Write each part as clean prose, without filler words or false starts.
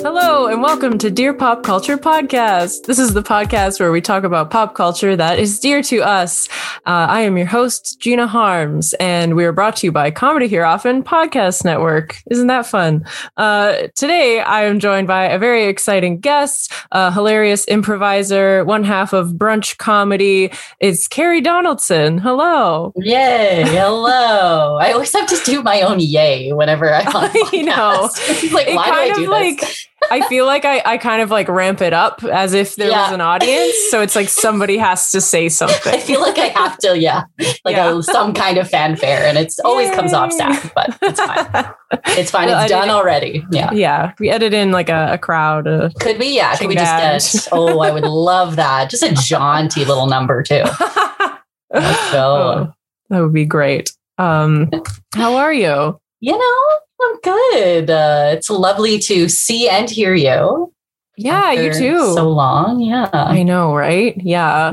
Hello and welcome to Dear Pop Culture Podcast. This is the podcast where we talk about pop culture that is dear to us. I am your host, Gina Harms, and we are brought to you by Comedy Here Often Podcast Network. Isn't that fun? Today, I am joined by a very exciting guest, a hilarious improviser, one half of Brunch Comedy. It's Carrie Donaldson. Hello. Yay. Hello. I always have to do my own yay whenever I'm on podcast. I know. It's like, why do I do this? I feel like I kind of like ramp it up as if there was an audience. So it's like somebody has to say something. I feel like I have to, some kind of fanfare, and it always comes off sad, but it's fine. It's fine. It's done already. Yeah. Yeah. We edit in like a crowd. Could we? Yeah. Could we just get, I would love that. Just a jaunty little number too. Let's go. That would be great. How are you? I'm good. It's lovely to see and hear you. Yeah, you too. So long. Yeah. I know, right? Yeah.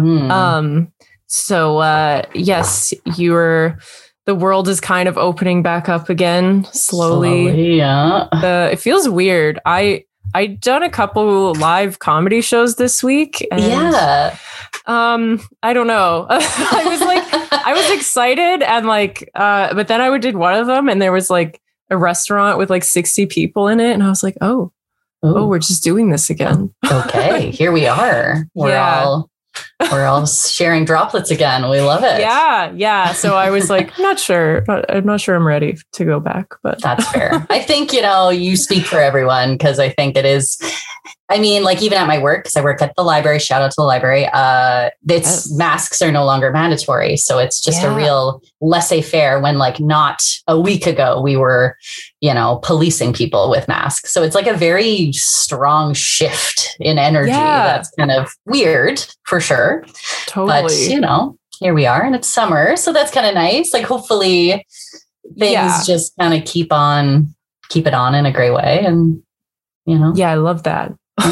Yes, the world is kind of opening back up again slowly. Yeah. It feels weird. I done a couple live comedy shows this week. And, I don't know. I was excited and but then I did one of them and there was like a restaurant with like 60 people in it. And I was like, oh, we're just doing this again. Okay, here we are. We're all sharing droplets again. We love it. Yeah. So I was like, I'm not sure I'm ready to go back, but that's fair. I think, you speak for everyone because I think it is. I mean, like even at my work, because I work at the library, shout out to the library, masks are no longer mandatory. So it's just a real laissez-faire when like not a week ago, we were, policing people with masks. So it's like a very strong shift in energy. That's kind of weird for sure. Totally. But, here we are and it's summer. So that's kind of nice. Like hopefully things just kind of keep it on in a great way. And, Yeah, I love that.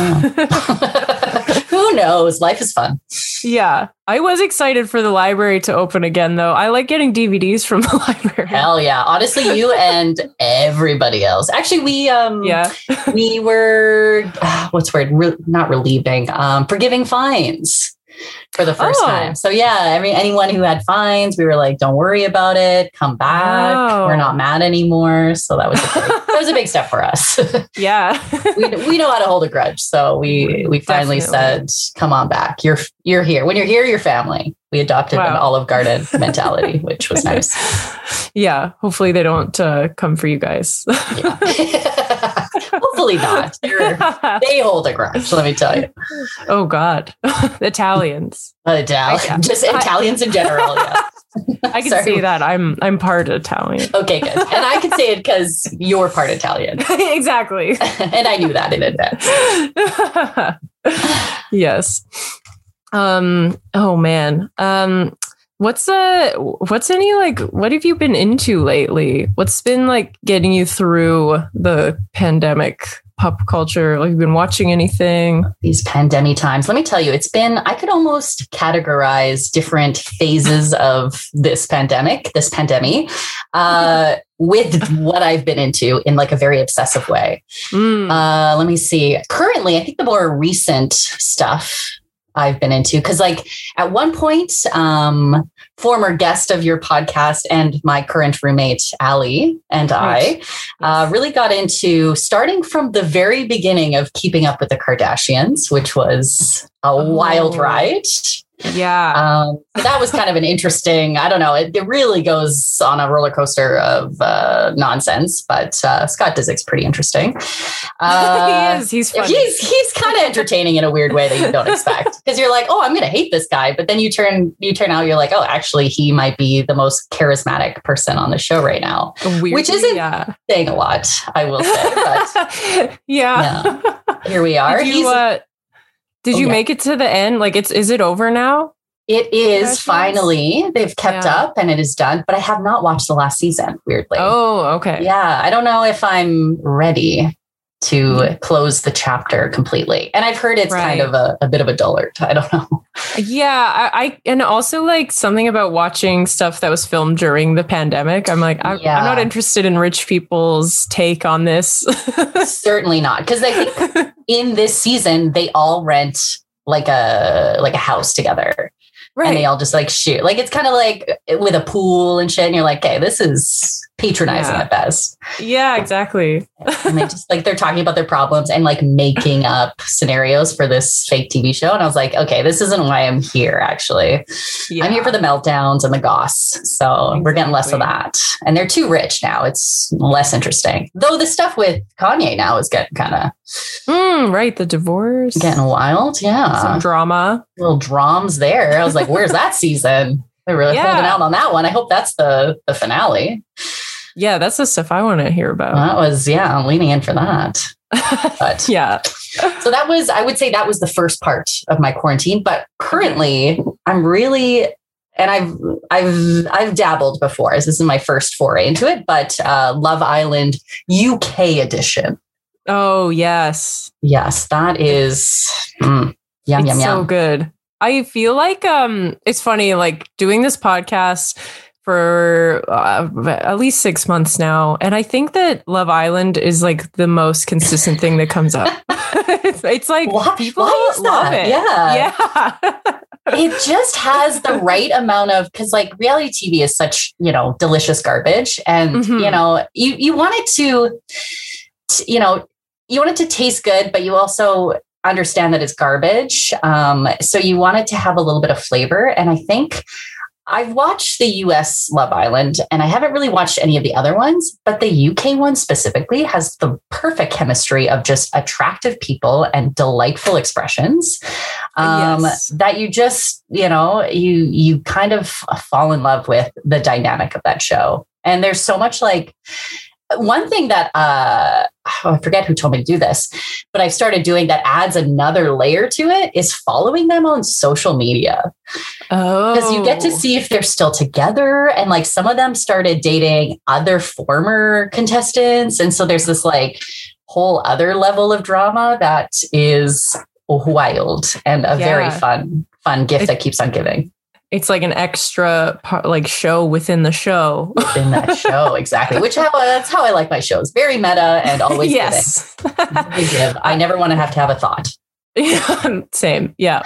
Who knows? Life is fun. Yeah. I was excited for the library to open again, though. I like getting DVDs from the library. Hell yeah. Honestly, you and everybody else. Actually, we were, not relieving, forgiving fines for the first time. So anyone who had fines, we were like, don't worry about it. Come back. We're not mad anymore. So that was a big step for us. Yeah. we know how to hold a grudge. So we finally said, come on back. You're here. When you're here, you're family. We adopted an Olive Garden mentality, which was nice. Yeah. Hopefully they don't come for you guys. Yeah. Hopefully not. They hold a grudge, let me tell you. Oh, God. Italians. Just Italians in general, yeah. I can say that. I'm part Italian. Okay, good. And I can say it because you're part Italian. Exactly. And I knew that in advance. Yes. Oh, man. What have you been into lately? What's been like getting you through the pandemic pop culture? Like, you've been watching anything? These pandemic times. Let me tell you, I could almost categorize different phases of this pandemic, with what I've been into in like a very obsessive way. Let me see. Currently, I think the more recent stuff I've been into, because like at one point, former guest of your podcast and my current roommate, Allie, and I really got into starting from the very beginning of Keeping Up with the Kardashians, which was a wild ride. Yeah. So that was kind of an interesting, I don't know, it really goes on a roller coaster of nonsense, but Scott Disick's pretty interesting. He is. He's funny. He's kind of entertaining in a weird way that you don't expect, because you're like, oh, I'm going to hate this guy. But then you turn out, you're like, oh, actually, he might be the most charismatic person on the show right now. Weirdly, which isn't saying a lot, I will say. But here we are. Did you make it to the end? Like, is it over now? It is finally. They've kept up and it is done, but I have not watched the last season, weirdly. Oh, okay. Yeah. I don't know if I'm ready to close the chapter completely. And I've heard it's kind of a bit of a dullard. I don't know. Yeah, I and also like something about watching stuff that was filmed during the pandemic. I'm like, I'm not interested in rich people's take on this. Certainly not, because I think in this season they all rent like a house together. Right. And they all just like shoot. Like it's kind of like with a pool and shit. And you're like, okay, this is patronizing at best. Yeah, exactly. And they just like, they're talking about their problems and like making up scenarios for this fake TV show. And I was like, okay, this isn't why I'm here, actually. Yeah. I'm here for the meltdowns and the goss. So we're getting less of that. And they're too rich now. It's less interesting. Though the stuff with Kanye now is getting kind of... right. The divorce. Getting wild. Yeah. Some drama. Little drams there. I was like, where's that season? They're really holding out on that one. I hope that's the finale. Yeah, that's the stuff I want to hear about. That was, I'm leaning in for that. But yeah. So that was, I would say that was the first part of my quarantine. But currently I'm really, and I've dabbled before. This is my first foray into it, but Love Island UK edition. Oh, yes. Yes, that is yum. So good. I feel like it's funny, like doing this podcast for at least 6 months now. And I think that Love Island is like the most consistent thing that comes up. it's like people love it. Yeah. It just has the right amount of, because like reality TV is such, delicious garbage. And, you want it to, you want it to taste good, but you also understand that it's garbage. So you want it to have a little bit of flavor. And I think I've watched the US Love Island and I haven't really watched any of the other ones, but the UK one specifically has the perfect chemistry of just attractive people and delightful expressions that you just, you kind of fall in love with the dynamic of that show. And there's so much like, one thing that I forget who told me to do this, but I've started doing that adds another layer to it is following them on social media. Oh, because you get to see if they're still together. And like some of them started dating other former contestants. And so there's this like whole other level of drama that is wild and a very fun gift that keeps on giving. It's like an extra like show within the show. Within that show, exactly. That's how I like my shows. Very meta and always yes. Giving. I never want to have a thought. Yeah, same. Yeah.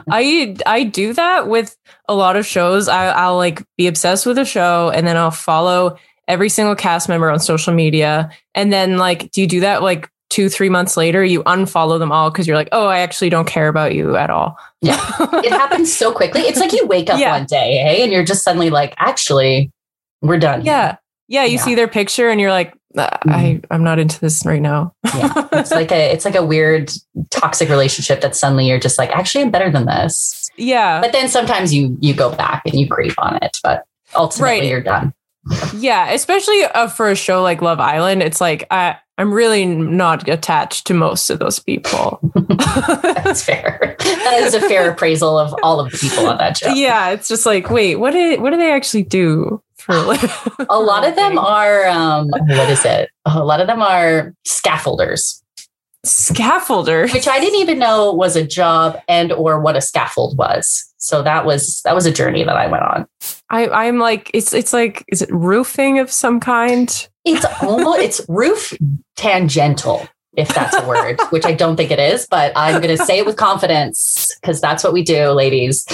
I do that with a lot of shows. I'll like be obsessed with a show and then I'll follow every single cast member on social media. And then like, do you do that like 2-3 months later, you unfollow them all because you're like, oh, I actually don't care about you at all. Yeah. It happens so quickly. It's like you wake up one day, hey, and you're just suddenly like, actually, we're done. Yeah. Yeah. You see their picture and you're like, I'm not into this right now. Yeah. It's like a weird toxic relationship that suddenly you're just like, actually, I'm better than this. Yeah. But then sometimes you go back and you grieve on it, but ultimately you're done. Yeah. Especially for a show like Love Island. It's like, I'm really not attached to most of those people. That's fair. That is a fair appraisal of all of the people on that show. Yeah, it's just like, wait, what do they actually do for a living? A lot of them are, what is it? A lot of them are scaffolders. Scaffolders? Which I didn't even know was a job and or what a scaffold was. So that was a journey that I went on. I'm like, it's like, is it roofing of some kind? It's roof tangential, if that's a word, which I don't think it is, but I'm going to say it with confidence because that's what we do, ladies.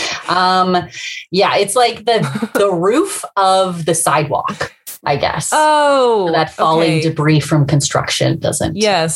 It's like the roof of the sidewalk, I guess. Oh, so that falling debris from construction doesn't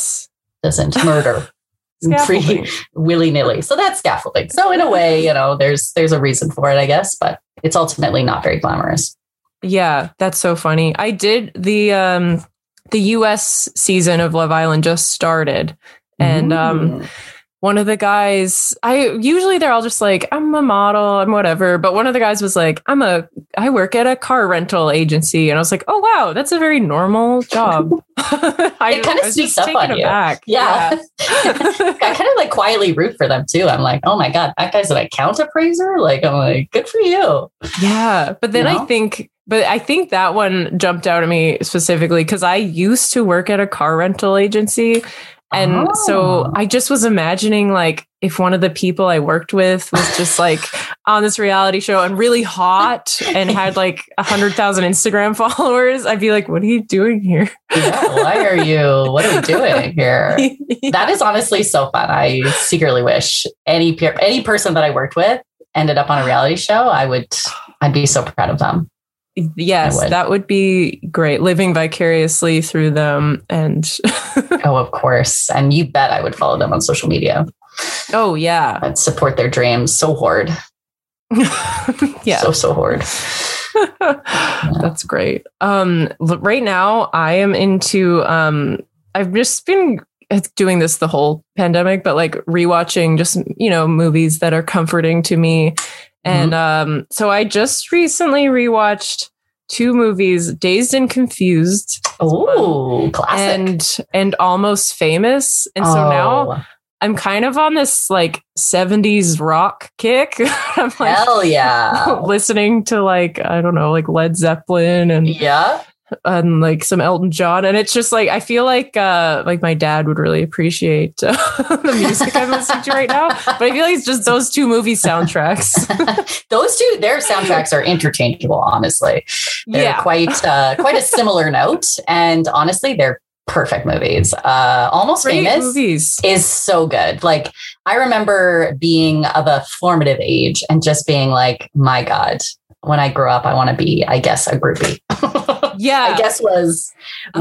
murder willy-nilly. So that's scaffolding. So in a way, there's a reason for it, I guess, but it's ultimately not very glamorous. Yeah, that's so funny. I did the US season of Love Island just started. And one of the guys, they're all just like, I'm a model, I'm whatever. But one of the guys was like, I work at a car rental agency. And I was like, oh, wow, that's a very normal job. It kind of sneaks up on you. Yeah. I kind of like quietly root for them too. I'm like, oh my God, that guy's an account appraiser. Like, I'm like, good for you. Yeah. But then I think that one jumped out at me specifically because I used to work at a car rental agency. And so I just was imagining like if one of the people I worked with was just like on this reality show and really hot and had like 100,000 Instagram followers, I'd be like, what are you doing here? Yeah, what are we doing here? That is honestly so fun. I secretly wish any person that I worked with ended up on a reality show. I'd be so proud of them. Yes, that would be great. Living vicariously through them. And oh, of course. And you bet I would follow them on social media. Oh, yeah. I'd support their dreams so hard. Yeah. So hard. Yeah. That's great. Right now I am into, I've just been doing this the whole pandemic, but like rewatching just, movies that are comforting to me. And so I just recently rewatched 2 movies, Dazed and Confused. Oh, classic. And Almost Famous. And so now I'm kind of on this like 70s rock kick. I'm like, hell yeah. Listening to like, I don't know, like Led Zeppelin and like some Elton John. And it's just like, I feel like my dad would really appreciate the music I'm listening to right now. But I feel like it's just those 2 movie soundtracks. Those 2, their soundtracks are interchangeable, honestly. They're quite a similar note. And honestly, they're perfect movies. Almost Great Famous movies. Is so good. Like, I remember being of a formative age and just being like, my God, when I grow up, I want to be, I guess, a groupie. Yeah. I guess was the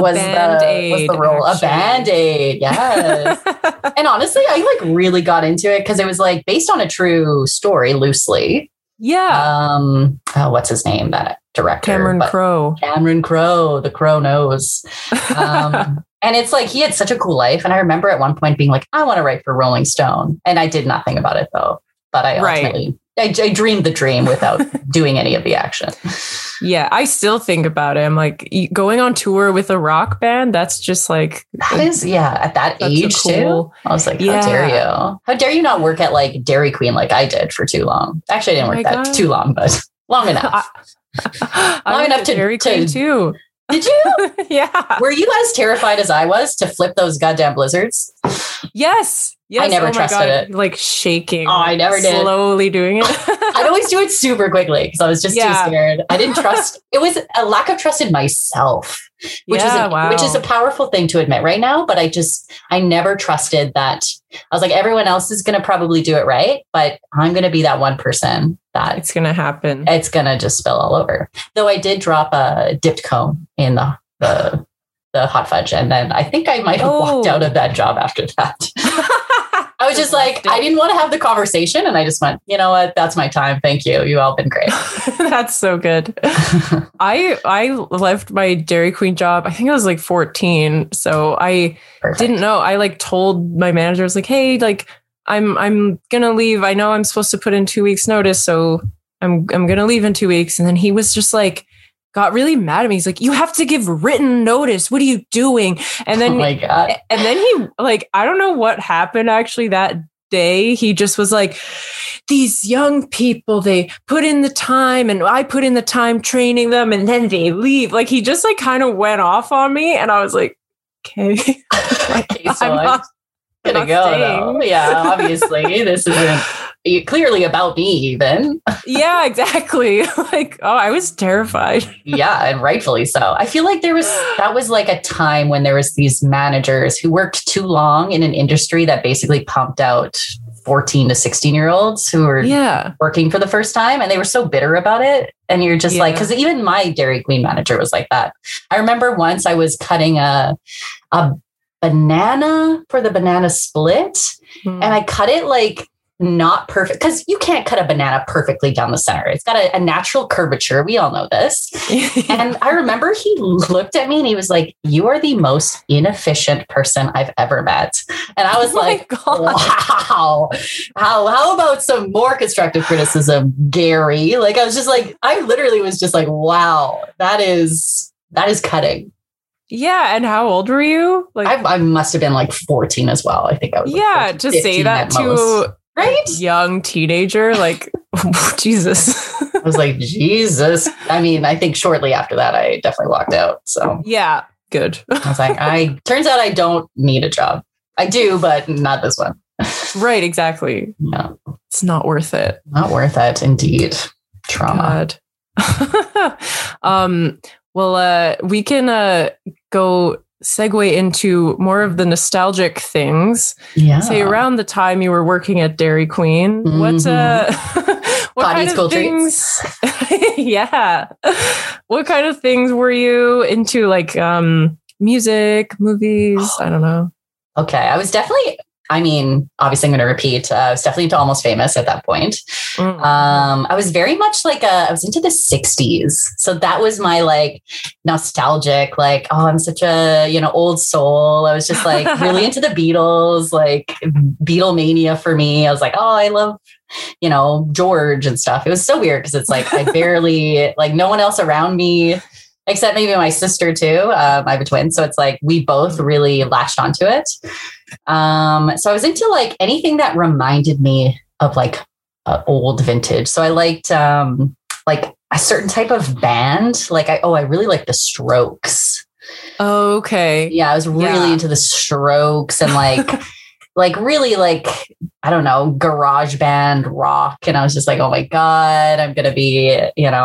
role. Actually. A Band-Aid. Yes. And honestly, I like really got into it because it was like based on a true story loosely. Yeah. What's his name? That director? Cameron Crowe. Cameron Crowe. The Crow knows. And it's like he had such a cool life. And I remember at one point being like, I want to write for Rolling Stone. And I did nothing about it though. But I ultimately I dreamed the dream without doing any of the action. Yeah, I still think about it. I'm like, going on tour with a rock band, that's just like... That is, at that age too. I was like, how dare you? How dare you not work at like Dairy Queen like I did for too long? Actually, I didn't work that too long, but long enough. Long enough to Dairy Queen too. Did you? Yeah. Were you as terrified as I was to flip those goddamn blizzards? Yes. I never trusted it. Like shaking. Oh, I never did. Slowly doing it. I'd always do it super quickly because I was just too scared. I didn't trust. It was a lack of trust in myself, which is a powerful thing to admit right now. But I never trusted that. I was like, everyone else is going to probably do it right, but I'm going to be that one person that it's going to happen. It's going to just spill all over. Though I did drop a dipped cone in the hot fudge, and then I think I might have walked out of that job after that. I was just like, I didn't want to have the conversation. And I just went, you know what? That's my time. Thank you. You all been great. That's so good. I left my Dairy Queen job. I think I was like 14. So I didn't know. I like told my manager, I was like, hey, like I'm going to leave. I know I'm supposed to put in 2 weeks notice. So I'm going to leave in 2 weeks. And then he was just like, got really mad at me. He's like, you have to give written notice. What are you doing? And then, oh my God. And then he like, I don't know what happened actually that day. He just was like, these young people, they put in the time and I put in the time training them and then they leave. Like he just like kind of went off on me. And I was like, okay, so I'm gonna go though. Yeah, obviously this isn't clearly about me even. Yeah, exactly. Like, I was terrified. Yeah, and rightfully so. I feel like that was like a time when there was these managers who worked too long in an industry that basically pumped out 14 to 16-year-olds who were working for the first time, and they were so bitter about it. And you're just like, because even my Dairy Queen manager was like that. I remember once I was cutting a banana for the banana split, and I cut it like not perfect, because you can't cut a banana perfectly down the center. It's got a natural curvature. We all know this. And I remember he looked at me and he was like, you are the most inefficient person I've ever met. And I was like, wow, how about some more constructive criticism, Gary? Like, I was just like, I literally was just like, wow, that is cutting. Yeah. And how old were you? Like, I must have been like 14 as well. I think I was. Yeah. Like to say that to right? Young teenager, like, Jesus. I was like, Jesus. I mean, I think shortly after that, I definitely walked out. So yeah, good. I was like, turns out I don't need a job. I do, but not this one. Right, exactly. No. It's not worth it. Not worth it, indeed. Trauma. Well, we can go segue into more of the nostalgic things. Yeah. Say around the time you were working at Dairy Queen, what kind of things? Yeah. What kind of things were you into? Like music, movies? I don't know. Okay. I was definitely, obviously I'm going to repeat. I was definitely into Almost Famous at that point. I was very much like I was into the 60s. So that was my like nostalgic, like, oh, I'm such a, old soul. I was just like really into the Beatles, like Beatlemania for me. I was like, oh, I love, George and stuff. It was so weird because it's like, I barely, like no one else around me, except maybe my sister too. I have a twin. So it's like, we both really latched onto it. So I was into like anything that reminded me of like old vintage. So I liked like a certain type of band. Like I really like the Strokes. Oh, okay. Yeah, I was really into the Strokes and like like really like, I don't know, garage band rock. And I was just like, oh my God, I'm gonna be,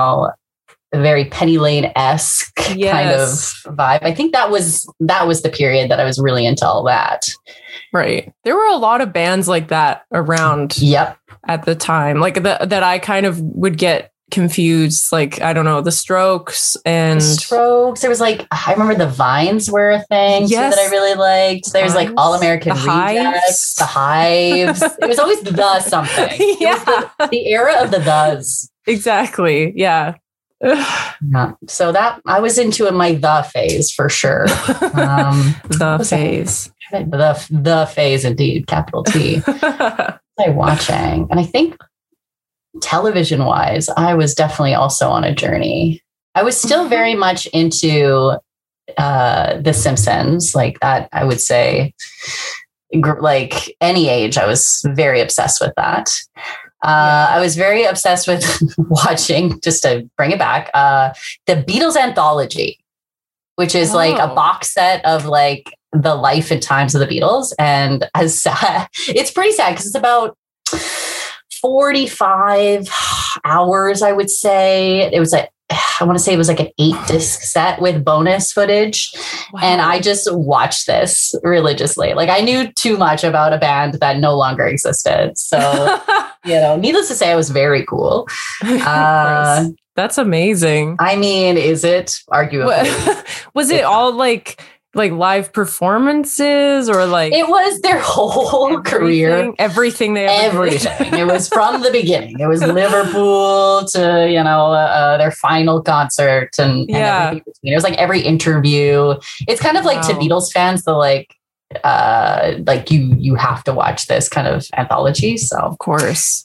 very Penny Lane-esque kind of vibe. I think that was the period that I was really into all that. Right. There were a lot of bands like that around at the time, like that I kind of would get confused. Like, I don't know, the Strokes and... There was like, I remember the Vines were a thing too, that I really liked. There's like All American Rejects, the Hives. It was always the something. It was the era of the thes. Exactly. Yeah. Yeah. So that I was into my the phase for sure. The phase. The phase indeed, capital T. What was I watching? And I think television wise, I was definitely also on a journey. I was still very much into The Simpsons, like that, I would say, like any age, I was very obsessed with that. I was very obsessed with watching, just to bring it back, the Beatles anthology, which is like a box set of like the life and times of the Beatles. And it's pretty sad because it's about 45 hours, I would say. It was I want to say it was like an 8-disc set with bonus footage. Wow. And I just watched this religiously. Like I knew too much about a band that no longer existed. So, needless to say, I was very cool. That's amazing. Is it? Arguably. Was it all like live performances or like it was their whole career, everything everything. It was from the beginning. It was Liverpool to their final concert and everything between. It was like every interview. It's kind of like to Beatles fans, the like you have to watch this kind of anthology. So of course,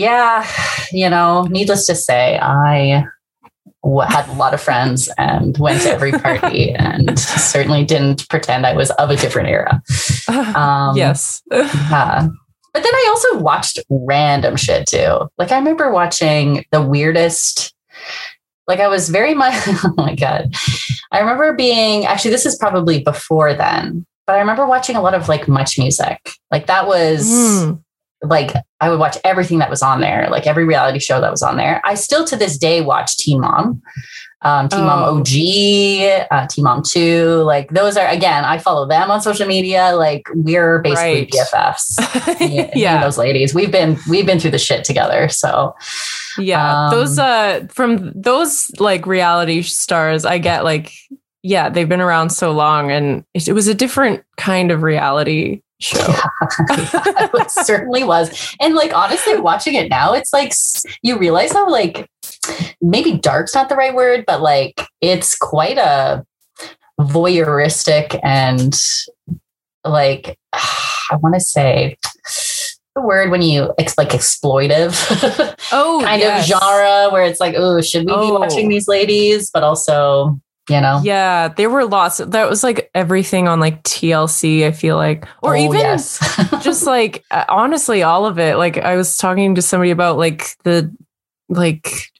needless to say, I had a lot of friends and went to every party and certainly didn't pretend I was of a different era. Yes. But then I also watched random shit too. Like I remember watching the weirdest, like I was very much, oh my God. I remember actually this is probably before then, but I remember watching a lot of like Much Music. Like that was like, I would watch everything that was on there, like every reality show that was on there. I still to this day watch Teen Mom, Teen Mom OG, Teen Mom 2. Like those are, again, I follow them on social media. Like we're basically BFFs. Those ladies. We've been through the shit together. So those from those like reality stars, I get like, they've been around so long and it was a different kind of reality show. It certainly was. And like honestly watching it now, it's like you realize how like maybe dark's not the right word, but like it's quite a voyeuristic and like I want to say the word when you like exploitive kind of genre where it's like, oh, should we be watching these ladies? But also there were lots. That was like everything on like TLC, I feel like, or just like honestly, all of it. Like I was talking to somebody about like the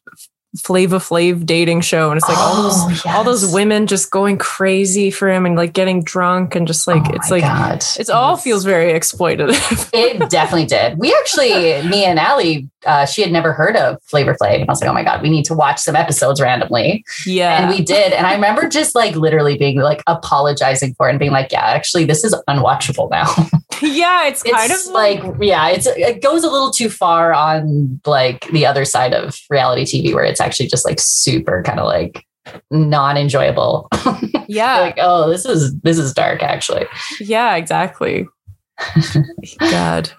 Flava Flav dating show, and it's like all those women just going crazy for him and like getting drunk and just like it's all feels very exploitative. It definitely did. We actually, me and Allie, she had never heard of Flavor Flav, and I was like, oh my god, we need to watch some episodes randomly. Yeah, and we did, and I remember just like literally being like apologizing for it and being like, yeah, actually, this is unwatchable now. Yeah, it's kind of like it goes a little too far on like the other side of reality TV where it's actually just like super kind of like non-enjoyable. Yeah. Like, oh, this is dark actually. Yeah, exactly. God.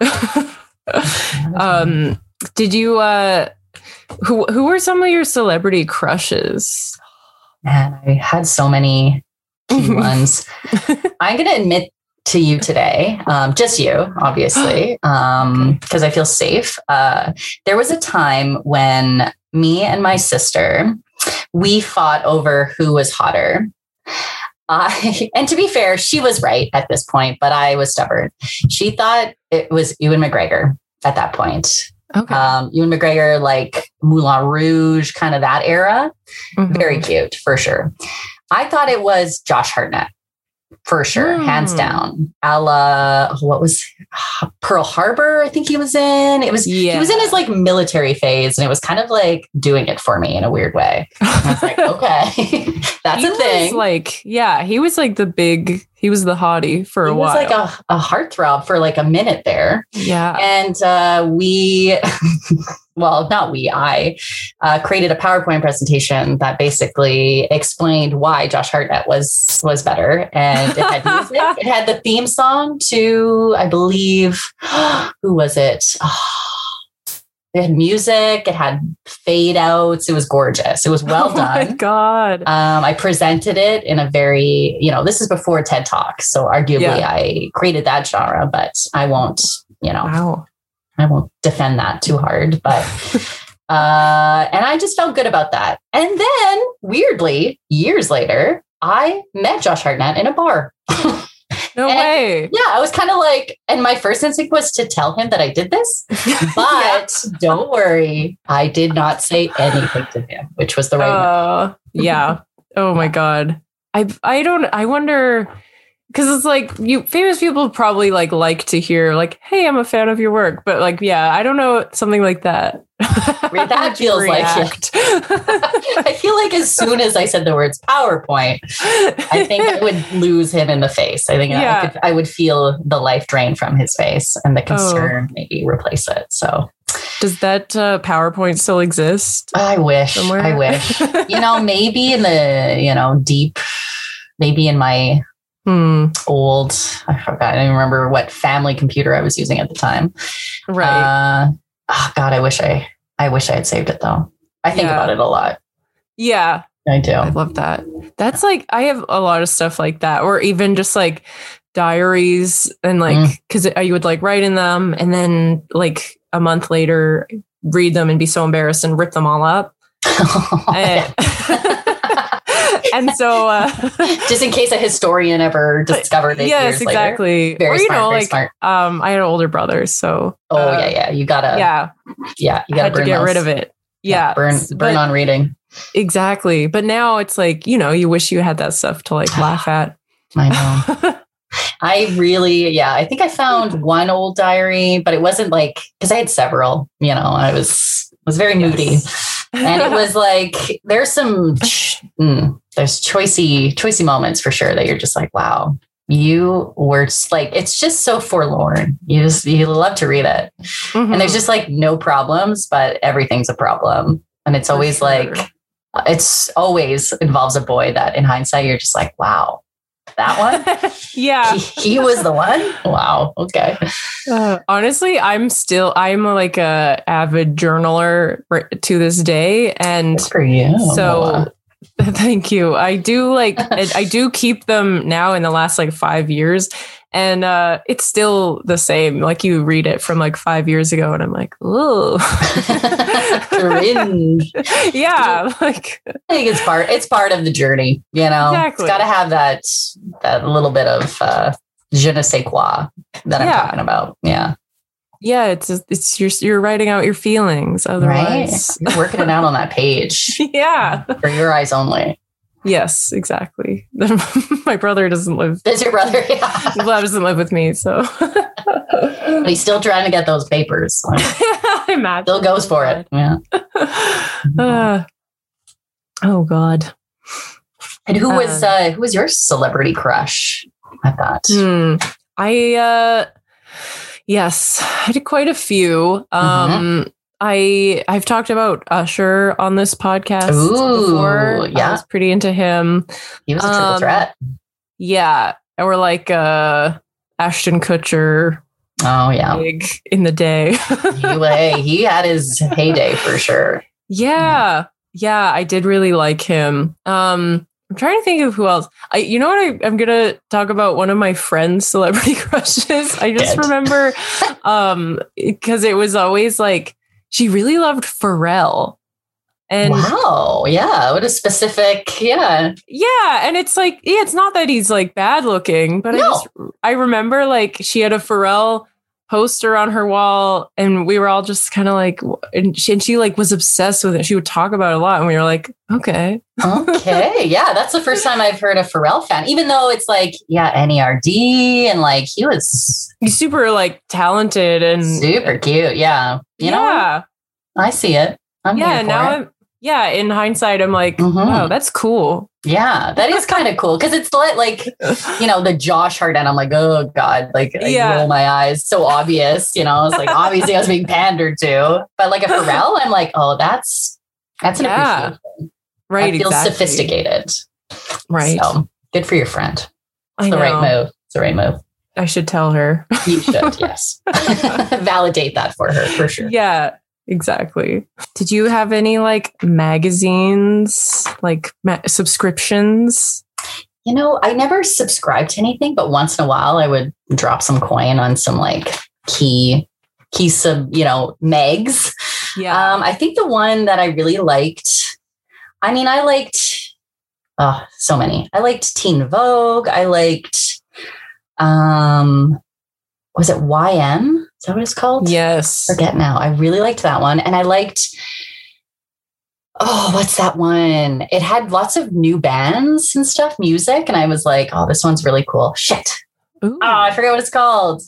Did you who were some of your celebrity crushes? Man, I had so many key ones. I'm gonna admit to you today, just you, obviously, because I feel safe. There was a time when me and my sister, we fought over who was hotter. And to be fair, she was right at this point, but I was stubborn. She thought it was Ewan McGregor at that point. Okay. Ewan McGregor, like Moulin Rouge, kind of that era. Mm-hmm. Very cute, for sure. I thought it was Josh Hartnett. For sure, hands down. What was Pearl Harbor? I think he was in. He was in his like military phase, and it was kind of like doing it for me in a weird way. And I was like, okay, that's a thing. He was like he was the hottie for a while. He was like a heartthrob for like a minute there. Yeah, and I created a PowerPoint presentation that basically explained why Josh Hartnett was better. And it had music. It had the theme song to, I believe, who was it? It had music. It had fade outs. It was gorgeous. It was well done. Oh my God. I presented it in a very, this is before TED Talk. So arguably I created that genre, but I won't, Wow. I won't defend that too hard, but, and I just felt good about that. And then weirdly, years later, I met Josh Hartnett in a bar. No way. Yeah, I was kind of like, and my first instinct was to tell him that I did this, but don't worry, I did not say anything to him, which was the right move. Yeah. Oh my God. I wonder, because it's like famous people probably like to hear like, hey, I'm a fan of your work. But like, I don't know, something like that. That feels like it. I feel like as soon as I said the words PowerPoint, I think I would lose him in the face. I think I would feel the life drain from his face and the concern maybe replace it. So does that PowerPoint still exist? I wish. Somewhere? I wish. Maybe in the, deep, maybe in my old, I forgot. I don't even remember what family computer I was using at the time. Right. God, I wish I had saved it though. I think about it a lot. Yeah. I do. I love that. That's like, I have a lot of stuff like that, or even just like diaries and like, because you would like write in them and then like a month later read them and be so embarrassed and rip them all up. And so, just in case a historian ever discovered it. Yes, years exactly. Later. Very smart, very smart. I had an older brother, so. You gotta. You gotta had to get rid of it. Yeah, burn on reading. Exactly, but now it's like you wish you had that stuff to like laugh at. I know. I really, I think I found one old diary, but it wasn't like, because I had several. I was very moody. And it was like, there's some, there's choicey moments for sure that you're just like, wow, you were just like, it's just so forlorn. You love to read it. Mm-hmm. And there's just like no problems, but everything's a problem. And it's always it's always involves a boy that in hindsight, you're just like, wow, that one. Yeah. He was the one. Wow. Okay. Honestly, I'm like a avid journaler to this day. And good for you. So thank you. I do keep them now in the last like 5 years. And it's still the same. Like you read it from like 5 years ago and I'm like, ooh. Cringe. Yeah. Like I think it's part of the journey, Exactly. It's gotta have that little bit of je ne sais quoi that I'm talking about. Yeah. Yeah, it's you're writing out your feelings. Otherwise, right? You're working it out on that page. Yeah, for your eyes only. Yes, exactly. My brother doesn't live. Does your brother? Yeah. Doesn't live with me, so. But he's still trying to get those papers. Imagine. Still goes for it. Yeah. Oh God. And who was your celebrity crush? I thought. Yes, I did quite a few. I've talked about Usher on this podcast before. Yeah. I was pretty into him. He was a triple threat. Yeah. Or like Ashton Kutcher. Oh, yeah. Big in the day. He had his heyday for sure. Yeah. Yeah, I did really like him. I'm trying to think of who else. I'm going to talk about one of my friend's celebrity crushes. I just remember because it was always like, she really loved Pharrell. And wow. Yeah. What a specific. Yeah. Yeah. And it's like, it's not that he's like bad looking, but I remember like she had a Pharrell poster on her wall and we were all just kind of like, and she like was obsessed with it. She would talk about it a lot. And we were like, okay. Yeah. That's the first time I've heard a Pharrell fan, even though it's like, NERD and like he's super like talented and super cute. Yeah. You know, I see it. In hindsight, I'm like, wow, that's cool. Yeah, that is kind of cool. Cause it's like, the Josh Hart and I'm like, oh God, like I roll my eyes. So obvious, it's like, obviously I was being pandered to, but like a Pharrell, I'm like, oh, that's an appreciation. Right. It feels sophisticated. Right. So good for your friend. It's the right move. I should tell her. You should. Yes. Validate that for her for sure. Yeah. Exactly. Did you have any like magazines, like subscriptions? I never subscribed to anything, but once in a while I would drop some coin on some like key mags. Yeah. I think the one that I really liked, I liked so many. I liked Teen Vogue. I liked, was it YM? Is that what it's called? Yes. Forget now. I really liked that one. And I liked, what's that one? It had lots of new bands and stuff, music. And I was like, oh, this one's really cool. Shit. Ooh. Oh, I forget what it's called.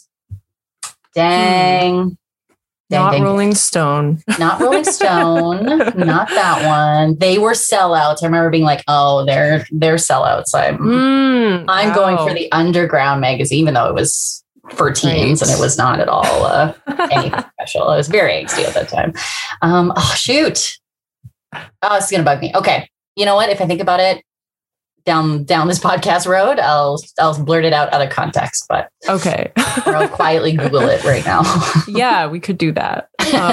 Dang. Rolling Stone. Not Rolling Stone. Not that one. They were sellouts. I remember being like, oh, they're sellouts. I'm going for the Underground magazine, even though it was for teens and it was not at all anything special. I was very angsty at that time. Shoot. Oh, it's going to bug me. Okay. You know what? If I think about it down this podcast road, I'll blurt it out of context, but okay. Or I'll quietly Google it right now. Yeah, we could do that.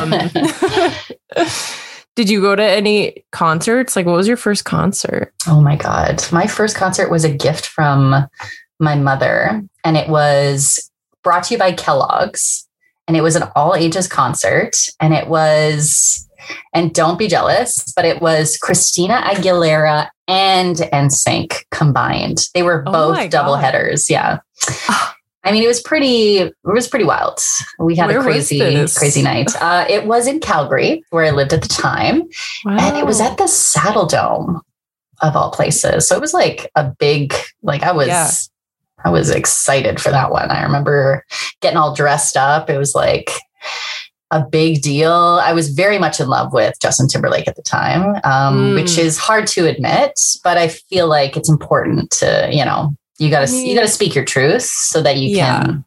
Did you go to any concerts? Like, what was your first concert? Oh my God. My first concert was a gift from my mother, and it was brought to you by Kellogg's, and it was an all ages concert, and it was, and don't be jealous, but it was Christina Aguilera and NSYNC combined. They were both double headers. Yeah. It was pretty wild. We had a crazy night. It was in Calgary where I lived at the time. Wow. And it was at the Saddle Dome of all places. So it was like a big, like I was excited for that one. I remember getting all dressed up. It was like a big deal. I was very much in love with Justin Timberlake at the time, which is hard to admit, but I feel like it's important to, you got to speak your truth so that you can,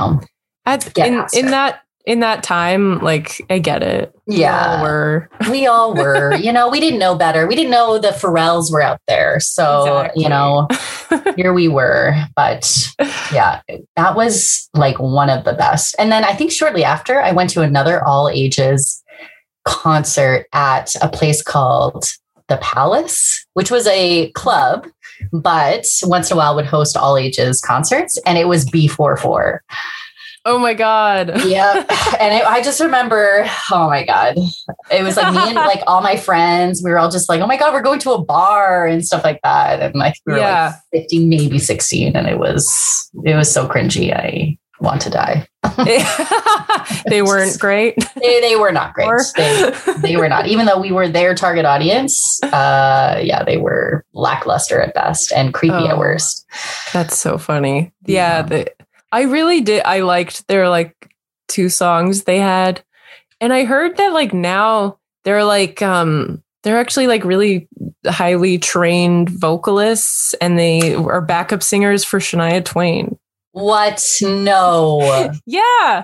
in that time, like I get it. Yeah. We all were, we didn't know better. We didn't know the Pharrells were out there. So, here we were, but yeah, that was like one of the best. And then I think shortly after I went to another all ages concert at a place called The Palace, which was a club, but once in a while would host all ages concerts. And it was B44. Oh my God. Yeah. And I just remember, oh my God, it was like me and like all my friends, we were all just like, oh my God, we're going to a bar and stuff like that. And like, we were like 15, maybe 16. And it was so cringy. want to die. They weren't great. They were not great. They were not, even though we were their target audience. They were lackluster at best and creepy at worst. That's so funny. Yeah. I really did. I liked their like 2 songs they had. And I heard that like now they're like, they're actually like really highly trained vocalists, and they are backup singers for Shania Twain. What? No. Yeah.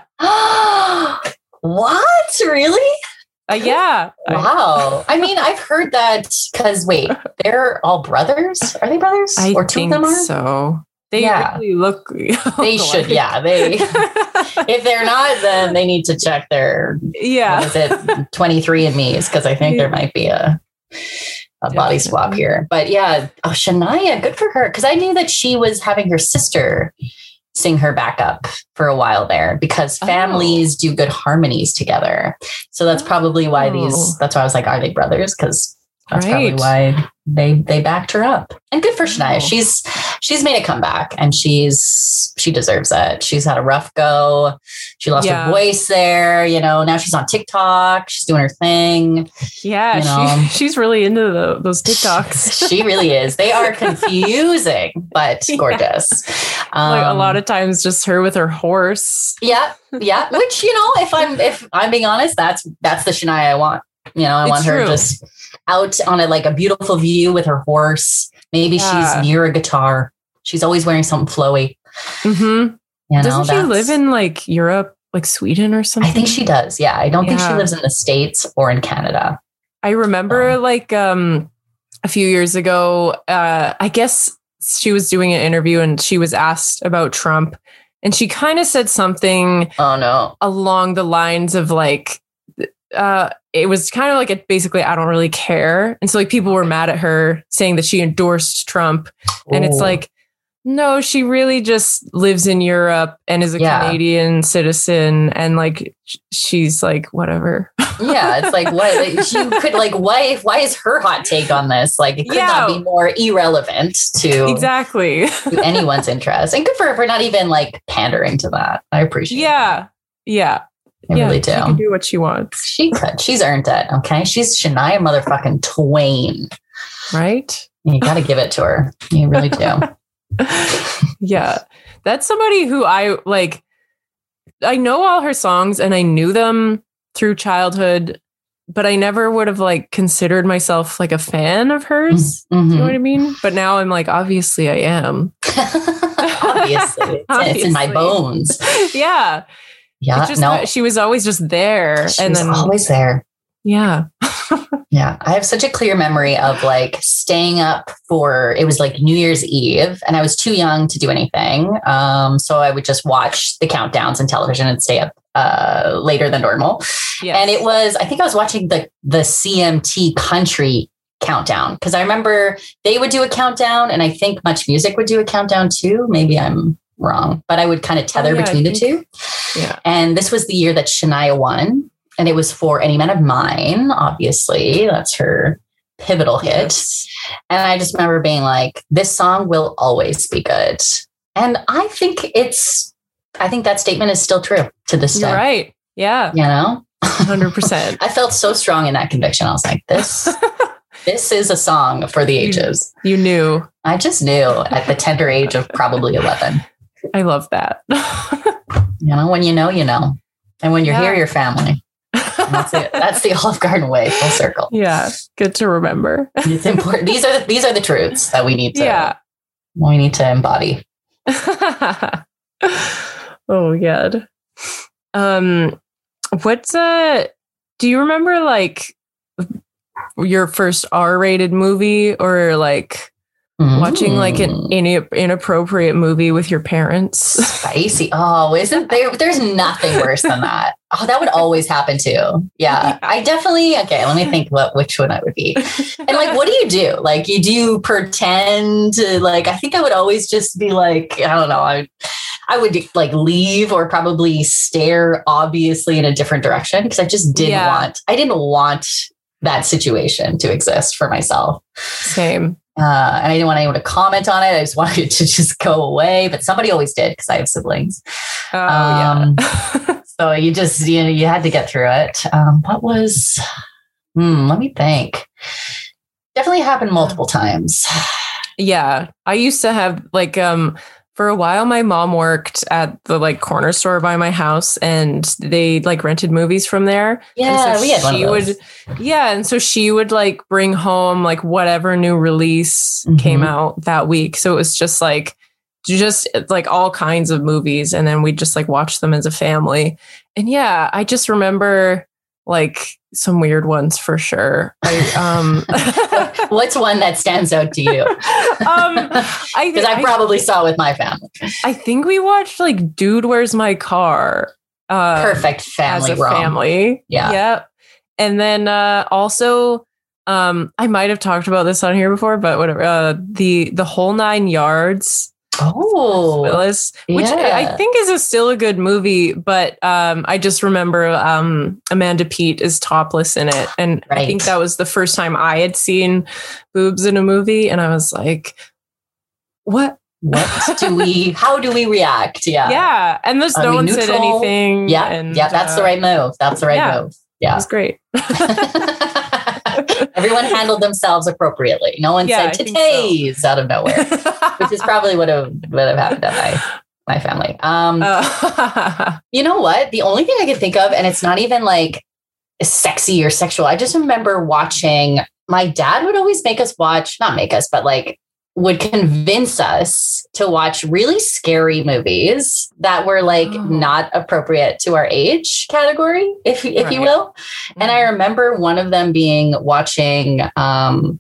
What? Really? Yeah. Wow. I mean, I've heard that because wait, they're all brothers? Are they brothers? Or two of them are? So. They really look. They should. Yeah. If they're not, then they need to check their. Yeah. What is it? 23andMe's, because I think there might be a body swap here. But yeah, Shania, good for her, because I knew that she was having her sister sing her backup for a while there, because families do good harmonies together. So that's probably why that's why I was like, are they brothers? Because that's probably why they backed her up. And good for Shania. She's made a comeback, and she deserves it. She's had a rough go. She lost her voice there. Now she's on TikTok. She's doing her thing. Yeah, she's really into those TikToks. She really is. They are confusing, but gorgeous. Like a lot of times, just her with her horse. Yeah. Which if I'm being honest, that's the Shania I want. I want her just out on a beautiful view with her horse. Maybe she's near a guitar. She's always wearing something flowy. Mm-hmm. Doesn't she live in like Europe, like Sweden or something? I think she does. Yeah. I don't think she lives in the States or in Canada. I remember a few years ago, I guess she was doing an interview and she was asked about Trump, and she kind of said something along the lines of like, it was kind of like basically, I don't really care. And so like people were mad at her saying that she endorsed Trump. And it's like, no, she really just lives in Europe and is a Canadian citizen. And like, she's like, whatever. Yeah. It's like, what she could like, why is her hot take on this? Like, it could not be more irrelevant to to anyone's interest. And good for her for not even like pandering to that. I appreciate it. Yeah. I really do. She can do what she wants. She could. She's earned it. Okay. She's Shania motherfucking Twain. Right? You got to give it to her. You really do. Yeah. That's somebody who I know all her songs and I knew them through childhood, but I never would have like considered myself like a fan of hers. Mm-hmm. You know what I mean? But now I'm like, obviously I am. Obviously. It's in my bones. Yeah. Yeah, she was always just there. She was always there. Yeah. Yeah. I have such a clear memory of like staying up it was like New Year's Eve, and I was too young to do anything. So I would just watch the countdowns on television and stay up later than normal. Yes. And I think I was watching the CMT country countdown, because I remember they would do a countdown, and I think Much Music would do a countdown too. Maybe I'm wrong, but I would kind of tether between the two. Yeah. And this was the year that Shania won, and it was for Any Man of Mine. Obviously, that's her pivotal hit. Yes. And I just remember being like, this song will always be good. And I think that statement is still true to this day. You're right. Yeah. 100%. I felt so strong in that conviction. I was like, this is a song for the ages. You knew. I just knew at the tender age of probably 11. I love that. When you know, you know. And when you're here, you're family. That's the Olive Garden way, full circle. Yeah. Good to remember. It's important. These are the truths that we need to embody. Oh God. Do you remember like your first R-rated movie, or like watching like an inappropriate movie with your parents? Spicy. Oh, isn't there? There's nothing worse than that. Oh, that would always happen too. Yeah. I definitely, let me think which one I would be. And like, what do you do? Like, do you pretend to like, I think I would always just be like, I don't know. I would like leave or probably stare obviously in a different direction, because I just didn't want that situation to exist for myself. Same. And I didn't want anyone to comment on it. I just wanted it to just go away, but somebody always did because I have siblings. Oh, yeah. So you just, you had to get through it. Let me think. Definitely happened multiple times. Yeah. I used to have like, for a while, my mom worked at the like corner store by my house, and they like rented movies from there. Yeah, so we had one of those. And so she would like bring home like whatever new release came out that week. So it was just like all kinds of movies, and then we'd just like watch them as a family. And yeah, I just remember like some weird ones for sure. What's one that stands out to you? Because I probably saw it with my family. I think we watched like Dude, Where's My Car? Perfect family as a family. Yeah. Yep. And then also, I might have talked about this on here before, but whatever. The Whole Nine Yards. Oh, Willis, which I think is still a good movie, but I just remember Amanda Peet is topless in it, and I think that was the first time I had seen boobs in a movie, and I was like, "What? How do we react?" Yeah, and there's no one said anything. Yeah, that's the right move. That's the right move. Yeah, it was great. Everyone handled themselves appropriately. No one said titties out of nowhere, which is probably would have happened at my family. You know what? The only thing I can think of, and it's not even like sexy or sexual. I just remember watching. My dad would always not make us, but like would convince us to watch really scary movies that were like not appropriate to our age category, if you will. And I remember one of them being watching The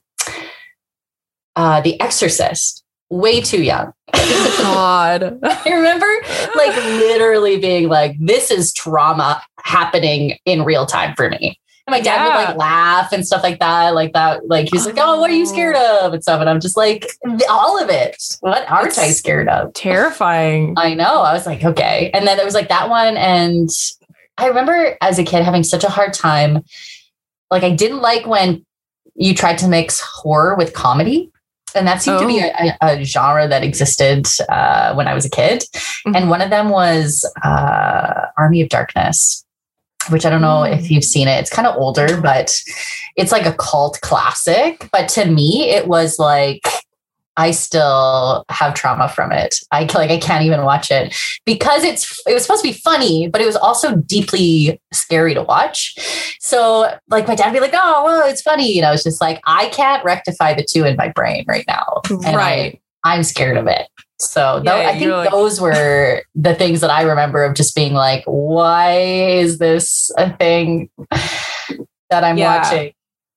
Exorcist, way too young. God. I remember like literally being like, this is trauma happening in real time for me. And my dad would like laugh and stuff like that. Like he's like, "Oh, what are you scared of?" and stuff. And I'm just like, all of it. What aren't I scared of? Terrifying. I know. I was like, okay. And then there was like that one. And I remember as a kid having such a hard time. Like I didn't like when you tried to mix horror with comedy. And that seemed to be a genre that existed when I was a kid. And one of them was Army of Darkness, which I don't know if you've seen it. It's kind of older, but it's like a cult classic. But to me, it was like, I still have trauma from it. I can't even watch it because it was supposed to be funny, but it was also deeply scary to watch. So like my dad would be like, "Oh, well, it's funny." And I was just like, I can't rectify the two in my brain right now. And I'm scared of it. So I think those were the things that I remember of just being like, why is this a thing that I'm watching?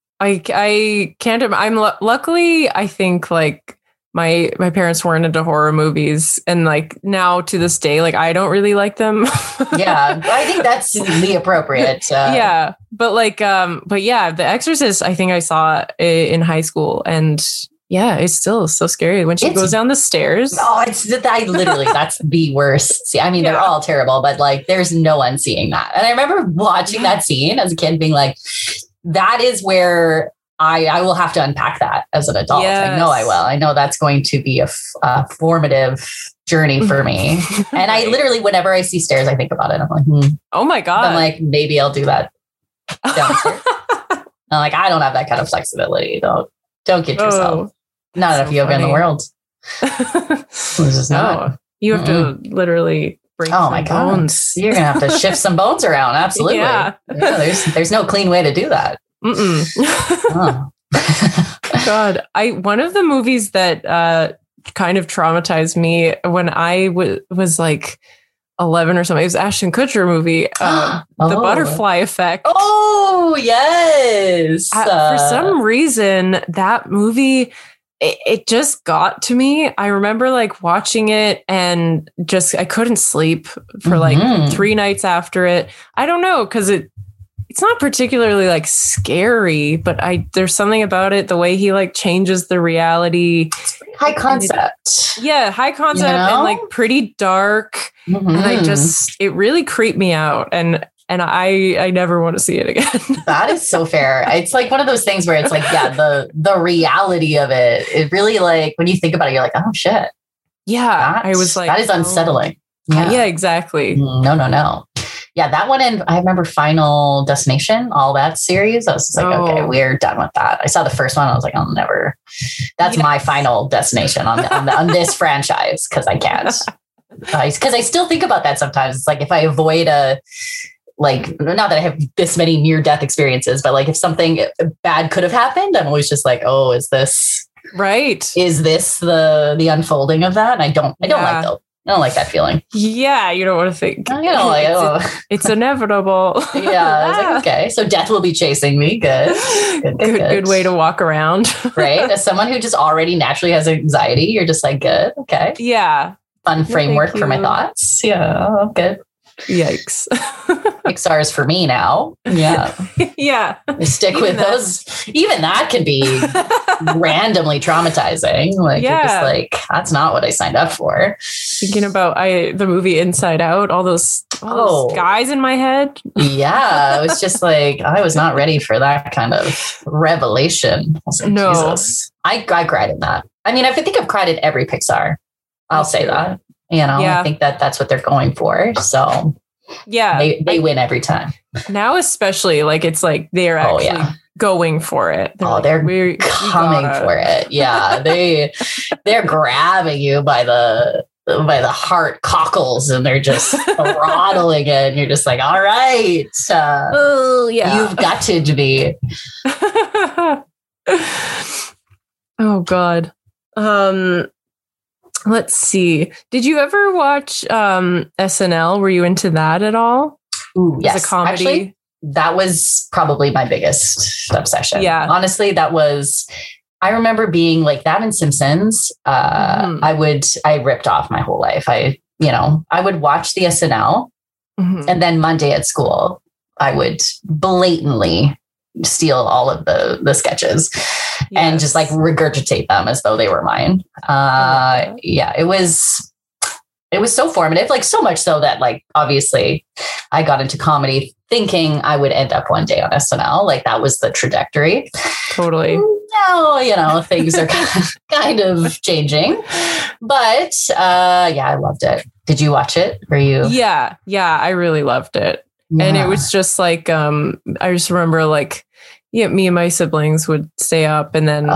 I can't. Luckily, I think like my parents weren't into horror movies, and like now to this day, like I don't really like them. Yeah, I think that's the appropriate. Yeah, but The Exorcist, I think I saw in high school, and yeah, it's still so scary when she goes down the stairs. Oh, that's the worst. See, I mean, they're all terrible, but like, there's no one seeing that. And I remember watching that scene as a kid, being like, that is where I will have to unpack that as an adult. Yes. I know I will. I know that's going to be a formative journey for me. And I literally, whenever I see stairs, I think about it. I'm like, oh my God. I'm like, maybe I'll do that downstairs. I'm like, I don't have that kind of flexibility. Don't get yourself. Not enough yoga in the world. No, you have to literally break some bones. You're gonna have to shift some bones around. Absolutely. Yeah, there's no clean way to do that. God, one of the movies that kind of traumatized me when I was like 11 or something. It was Ashton Kutcher movie, The Butterfly Effect. Oh yes. For some reason, that movie. It just got to me. I remember like watching it and just I couldn't sleep for like 3 nights after it. I don't know, because it's not particularly like scary, but there's something about it, the way he like changes the reality. High concept. High concept, and like pretty dark. And it really creeped me out. And and I never want to see it again. That is so fair. It's like one of those things where it's like, yeah, the reality of it really like when you think about it, you're like, oh shit. Yeah. I was like, that is unsettling. Yeah, exactly. No. Yeah, that one, and I remember Final Destination, all that series. I was just like, okay, we're done with that. I saw the first one. I was like, I'll never. That's my Final Destination on this franchise because I can't. Because I still think about that sometimes. It's like if I avoid not that I have this many near-death experiences, but like if something bad could have happened, I'm always just like, oh, is this right? Is this the unfolding of that? And I don't like those. I don't like that feeling. Yeah, you don't want to think. It's inevitable. Yeah, I was like, okay, so death will be chasing me. Good way to walk around. Right? As someone who just already naturally has anxiety, you're just like, good, okay. Yeah. Fun framework for my thoughts. Yeah, good. Yikes. Pixar is for me now. Yeah. Yeah. Stick with those. Even that can be randomly traumatizing. Like, you're just like, that's not what I signed up for. Thinking about the movie Inside Out, all those guys in my head. Yeah. I was just like, I was not ready for that kind of revelation. I was like, no. Jesus. I cried in that. I mean, I think I've cried at every Pixar. I'll say that. I think that's what they're going for. So yeah, they win every time. Now, especially like, it's like they're actually going for it. They're coming for it. Yeah. They're grabbing you by the heart cockles and they're just throttling it. And you're just like, all right. You've got to be. Oh God. Let's see. Did you ever watch SNL? Were you into that at all? Ooh, yes. As a comedy? Actually, that was probably my biggest obsession. Yeah. Honestly, I remember being like that in Simpsons. I ripped off my whole life. I would watch the SNL and then Monday at school, I would blatantly steal all of the sketches and just like regurgitate them as though they were mine. It was so formative, like so much so that like, obviously I got into comedy thinking I would end up one day on SNL. Like that was the trajectory. Totally. Now, things are kind of changing, but I loved it. Did you watch it? Were you? Yeah. I really loved it. Yeah. And it was just like, I just remember like, me and my siblings would stay up and then,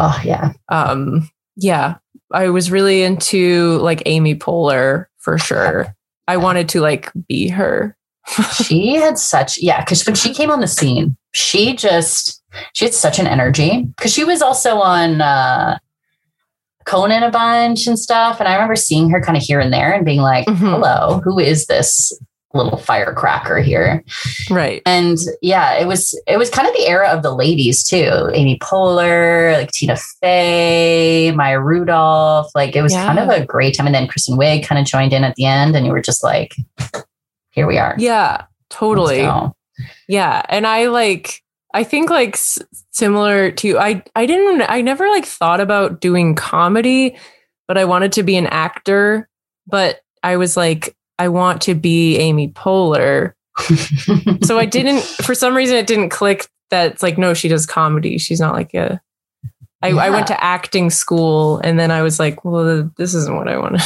I was really into like Amy Poehler for sure. I wanted to like be her. She had because when she came on the scene, she had such an energy because she was also on Conan a bunch and stuff. And I remember seeing her kind of here and there and being like, hello, who is this little firecracker here? Right. And it was kind of the era of the ladies too. Amy Poehler, like Tina Fey, Maya Rudolph. Like it was kind of a great time. And then Kristen Wiig kind of joined in at the end and you were just like, here we are. Yeah, totally. Yeah. And I think like similar to, I never like thought about doing comedy, but I wanted to be an actor, but I was like, I want to be Amy Poehler. So for some reason it didn't click that it's like, no, she does comedy. She's not like I went to acting school and then I was like, well, this isn't what I want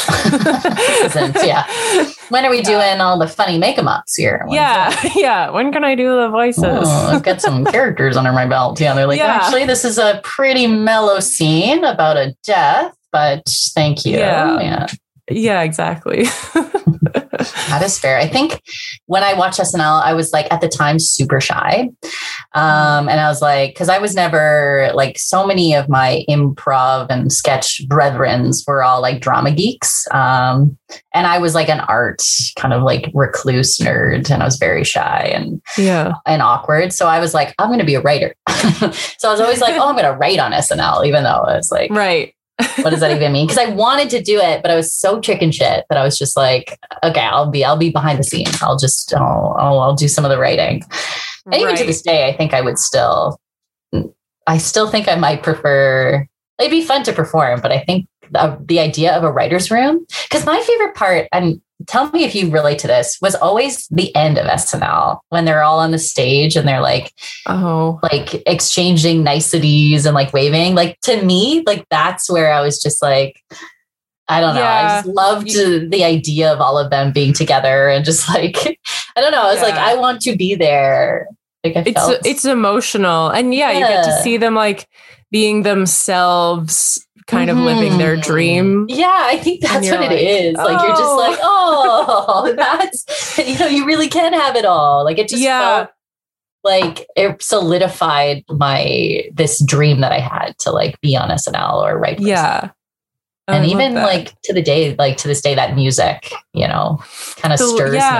to. When are we doing all the funny make-em-ups here? When can I do the voices? I've got some characters under my belt. Yeah, they're like, actually, this is a pretty mellow scene about a death, but thank you. Yeah, exactly. That is fair. I think when I watched SNL, I was like at the time super shy. And I was like, because I was never like so many of my improv and sketch brethrens were all like drama geeks. And I was like an art kind of like recluse nerd and I was very shy and awkward. So I was like, I'm going to be a writer. So I was always like, I'm going to write on SNL, even though I was like, right. What does that even mean? Because I wanted to do it, but I was so chicken shit that I was just like, okay, I'll be behind the scenes. I'll do some of the writing. And even to this day, I think I still think I might prefer, it'd be fun to perform, but I think the idea of a writer's room. Because my favorite part, and tell me if you relate to this, was always the end of SNL when they're all on the stage and they're like exchanging niceties and like waving. Like to me, like that's where I was just like, I don't know. I just loved the idea of all of them being together and just like, I don't know. I was like, I want to be there. Like it's emotional. And you get to see them like being themselves, kind of living their dream. Yeah, I think that's what it is. Like you're just like, oh, that's, you really can have it all. Like it just felt like it solidified this dream that I had to like be on SNL or write. Yeah. And even like to this day, that music, kind of stirs me.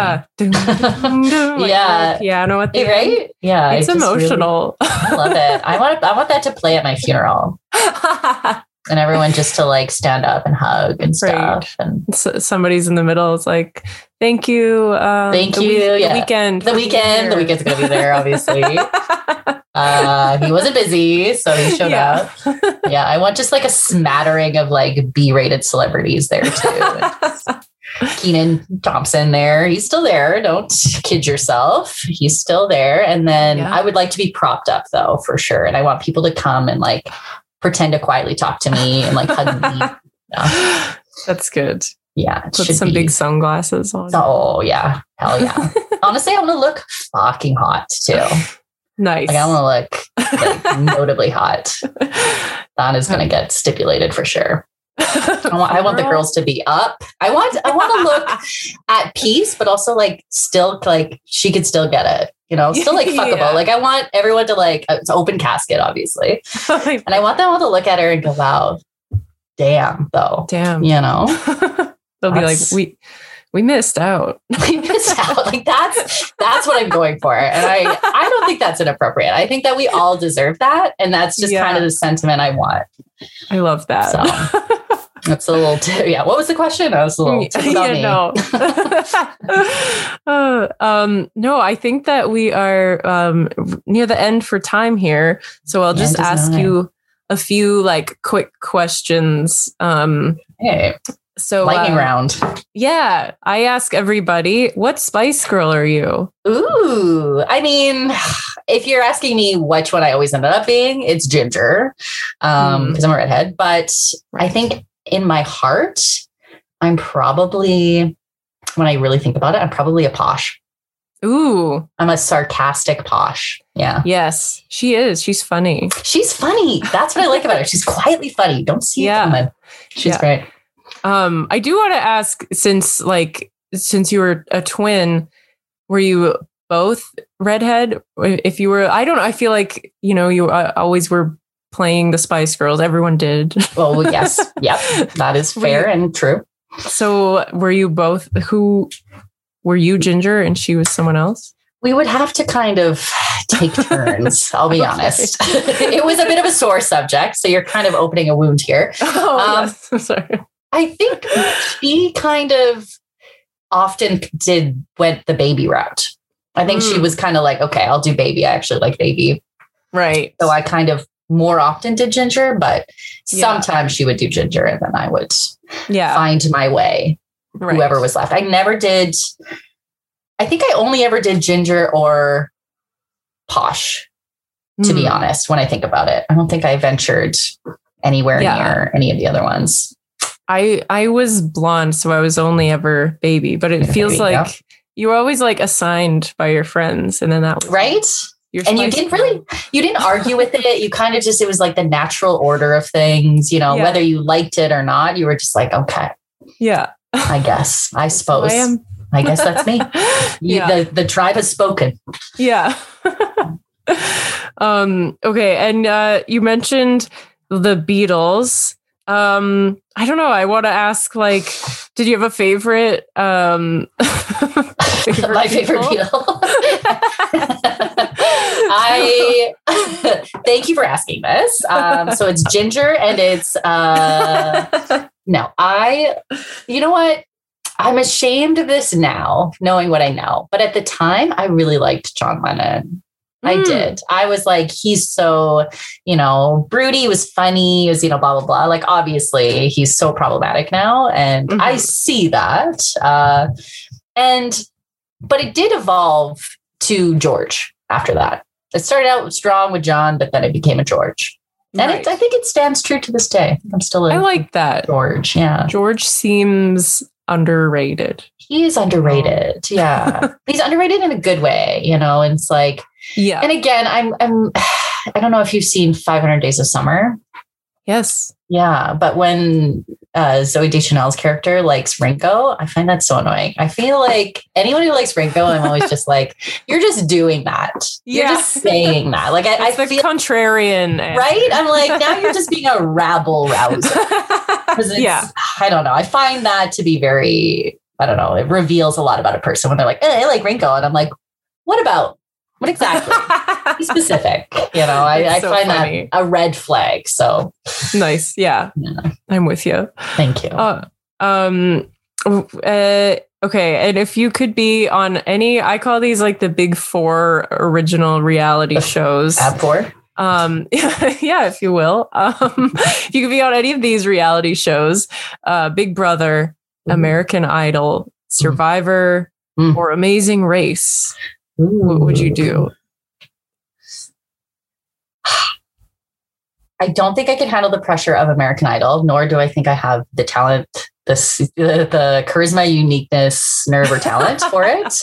Like piano at the end. Right? Yeah. It's emotional. Really, I love it. I want that to play at my funeral. And everyone just to like stand up and hug and stuff. And somebody's in the middle. It's like, thank you. Thank you. The weekend. The weekend's going to be there, obviously. He wasn't busy, so he showed up. Yeah. I want just like a smattering of like B-rated celebrities there too. Kenan Thompson there. He's still there. Don't kid yourself. He's still there. And then I would like to be propped up though, for sure. And I want people to come and like pretend to quietly talk to me and like hug me. That's good. Yeah. Put some big sunglasses on. Oh yeah. Hell yeah. Honestly, I want to look fucking hot too. Nice. Like I want to look like notably hot. That is going to get stipulated for sure. I want the girls to be up. I want to look at peace, but also like still like she could still get it. Still like fuckable. Yeah. Like I want everyone to like, it's open casket, obviously. And I want them all to look at her and go, wow, damn though. Damn. They'll be like, we missed out. We missed out. Like that's what I'm going for. And I don't think that's inappropriate. I think that we all deserve that. And that's just kind of the sentiment I want. I love that. So. That's a little what was the question? I was a little no, I think that we are near the end for time here. So I'll just ask you a few like quick questions. Okay. So lightning round. Yeah. I ask everybody, what Spice Girl are you? Ooh. I mean, if you're asking me which one I always ended up being, it's Ginger. Because I'm a redhead. But I think in my heart, I'm probably, when I really think about it, I'm probably a Posh. Ooh. I'm a sarcastic Posh. Yeah. Yes, she is. She's funny. She's funny. That's what I like about her. She's quietly funny. Don't see it coming. She's great. I do want to ask, since you were a twin, were you both redhead? If you were, I don't know. I feel like, you always were playing the Spice Girls. Everyone did. Well, yes. Yep. That is fair and true. So were you both, were you Ginger and she was someone else? We would have to kind of take turns. I'll be honest. It was a bit of a sore subject. So you're kind of opening a wound here. Yes. I'm sorry. I think she kind of often went the baby route. I think she was kind of like, okay, I'll do baby. I actually like baby. Right. So I kind of more often did Ginger, but sometimes she would do Ginger and then I would find my way, whoever was left. I think I only ever did Ginger or Posh, to be honest, when I think about it. I don't think I ventured anywhere near any of the other ones. I was blonde, so I was only ever baby, but it feels like you were always like assigned by your friends. And then that was right. And you didn't argue with it. You kind of just, it was like the natural order of things, whether you liked it or not, you were just like, okay. Yeah. I suppose. I guess that's me. The tribe has spoken. Yeah. Okay. And you mentioned the Beatles. I don't know. I want to ask, did you have a favorite? My favorite Beatle. I thank you for asking this. So it's Ginger, and it's no. You know what? I'm ashamed of this now, knowing what I know. But at the time, I really liked John Lennon. I did. I was like, he's so, broody, he was funny, he was, blah, blah, blah. Like, obviously, he's so problematic now. And I see that. But it did evolve to George after that. It started out strong with John, but then it became a George. And I think it stands true to this day. I'm still I like that. George, yeah. George seems underrated. He is underrated, yeah. He's underrated in a good way, and it's like, yeah. And again, I don't know if you've seen 500 Days of Summer. Yes. Yeah, but when Zooey Deschanel's character likes Ringo, I find that so annoying. I feel like anyone who likes Ringo, I'm always just like, you're just doing that. You're just saying that. Like I feel contrarian, right? I'm like, now you're just being a rabble rouser. Yeah, I don't know. I find that to be very, I don't know. It reveals a lot about a person when they're like, I like Ringo, and I'm like, what exactly? Be specific. I so find funny. That a red flag. So nice. Yeah. I'm with you. Thank you. Okay. And if you could be on any, I call these like the big 4 original reality shows. Ab 4? Yeah, if you will. If you could be on any of these reality shows, Big Brother, American Idol, Survivor, or Amazing Race, what would you do? I don't think I can handle the pressure of American Idol, nor do I think I have the talent, the charisma, uniqueness, nerve, or talent for it.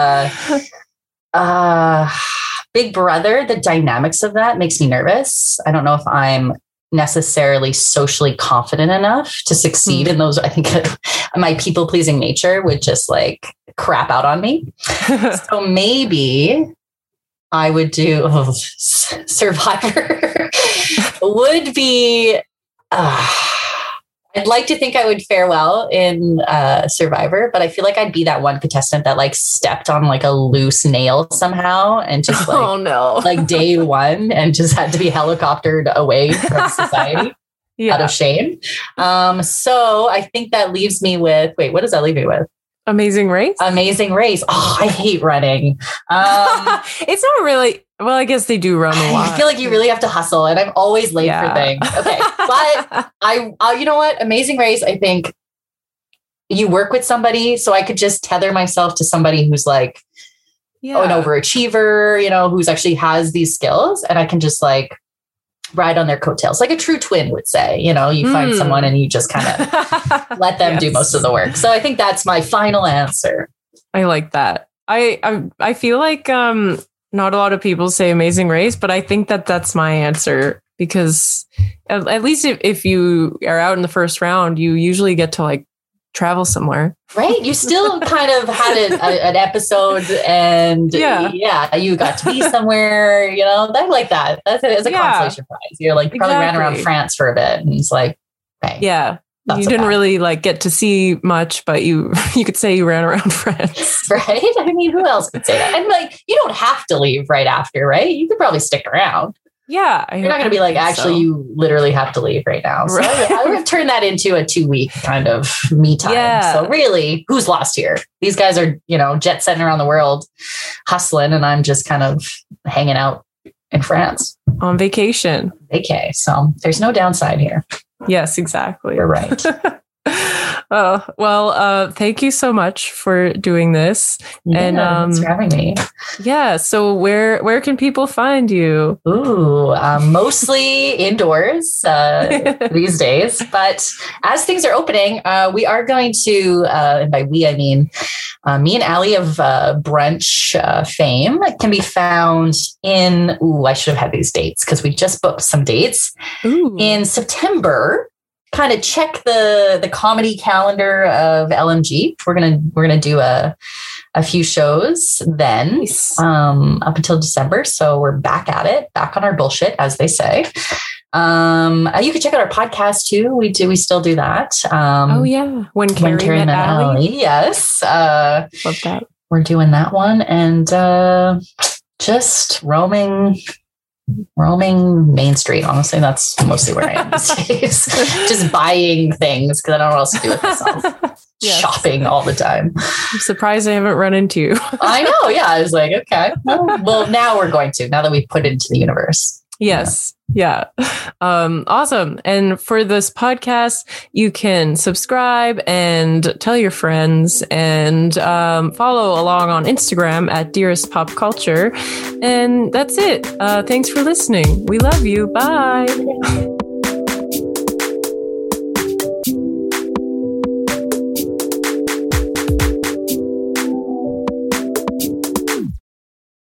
Big Brother, the dynamics of that makes me nervous. I don't know if I'm necessarily socially confident enough to succeed in those. I think my people-pleasing nature would just like crap out on me. So maybe I would do Survivor. Would be, I'd like to think I would fare well in Survivor, but I feel like I'd be that one contestant that like stepped on like a loose nail somehow and just like, oh no, like day one and just had to be helicoptered away from society out of shame. So I think that leaves me with, what does that leave me with? Amazing Race? Amazing Race. Oh, I hate running. It's not really, well, I guess they do run a lot. I feel like you really have to hustle and I'm always late for things. Okay. But you know what? Amazing Race, I think you work with somebody. So I could just tether myself to somebody who's like an overachiever, who's actually has these skills. And I can just like ride on their coattails, like a true twin would say. You find someone and you just kind of let them do most of the work. So I think that's my final answer. I like that. I feel like not a lot of people say Amazing Race, but I think that's my answer because at least if you are out in the first round, you usually get to like travel somewhere. Right. You still kind of had an episode and you got to be somewhere, I like that. That's a consolation prize. You're like probably ran around France for a bit and it's like, hey, yeah. You didn't really like get to see much, but you could say you ran around France. Right. I mean, who else could say that? And like, you don't have to leave right after, right? You could probably stick around. Yeah. You're not going to be like, actually, you literally have to leave right now. So right. I would turn that into a 2-week kind of me time. Yeah. So really, who's lost here? These guys are, jet setting around the world, hustling, and I'm just kind of hanging out in France. On vacation. Okay. So there's no downside here. Yes, exactly. You're right. Oh, well, thank you so much for doing this. Yeah, and thanks for having me. Yeah. So where can people find you? Ooh, mostly indoors these days. But as things are opening, we are going to, and by we, I mean me and Allie of Brunch fame can be found in, I should have had these dates because we just booked some dates in September. Kind of check the comedy calendar of LMG. We're gonna do a few shows then, nice. Up until December. So we're back at it, back on our bullshit, as they say. You can check out our podcast too. We still do that. Oh yeah, when Carrie met Allie. Yes, love that. We're doing that one and just roaming Main Street. Honestly, that's mostly where I am these days. Just buying things because I don't know what else to do with myself. shopping all the time. I'm surprised I haven't run into you. I know. Yeah. I was like, okay. Well, now we're going to, now that we've put it into the universe. Yes. Yeah. Awesome. And for this podcast, you can subscribe and tell your friends and follow along on Instagram at Dearest Pop Culture. And that's it. Thanks for listening. We love you. Bye.